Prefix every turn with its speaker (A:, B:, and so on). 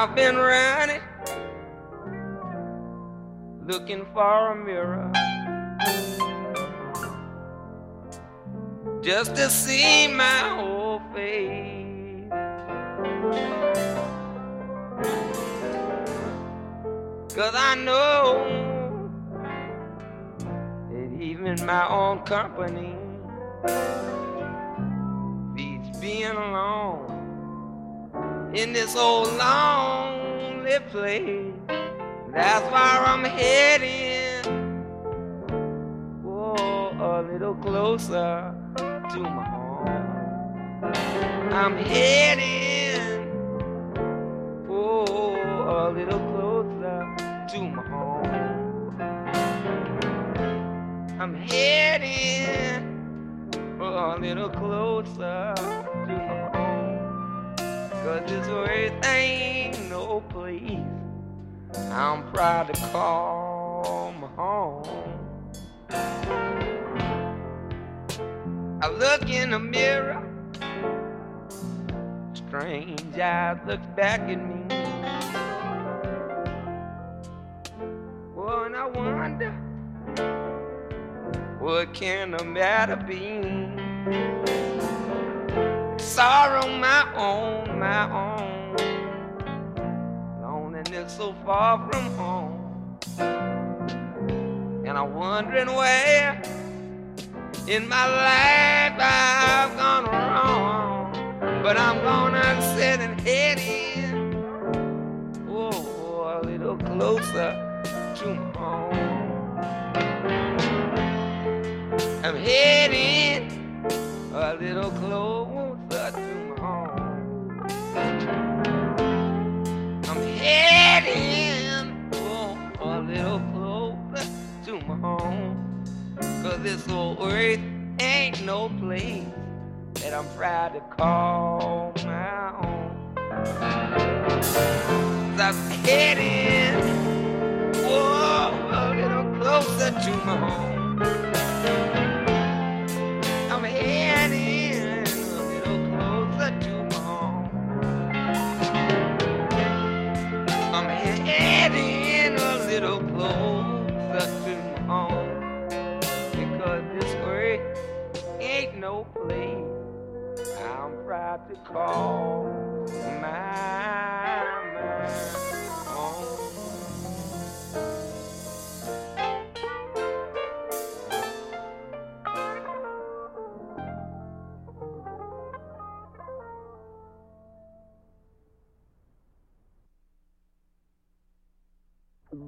A: I've been running, looking for a mirror, just to see my old face. 'Cause I know that even my own company beats being alone in this old lonely place. That's where I'm heading, oh, a little closer to my home. I'm heading, oh, a little closer to my home. I'm heading, oh, a little closer to my home. 'Cause this earth ain't no place I'm proud to call my home. I look in the mirror, strange eyes look back at me. Oh, and I wonder, what can the matter be? Sorrow my own, my own. Loneliness so far from home. And I'm wondering where in my life I've gone wrong. But I'm gonna sit and head in, oh, a little closer to my home. I'm heading a little closer to my home. I'm heading, oh, a little closer to my home. 'Cause this old earth ain't no place that I'm proud to call my own. I'm heading, oh, a little closer to my home. I'm heading a little closer to my home. I'm heading a little closer to my home. Because this earth ain't no place I'm proud to call mine.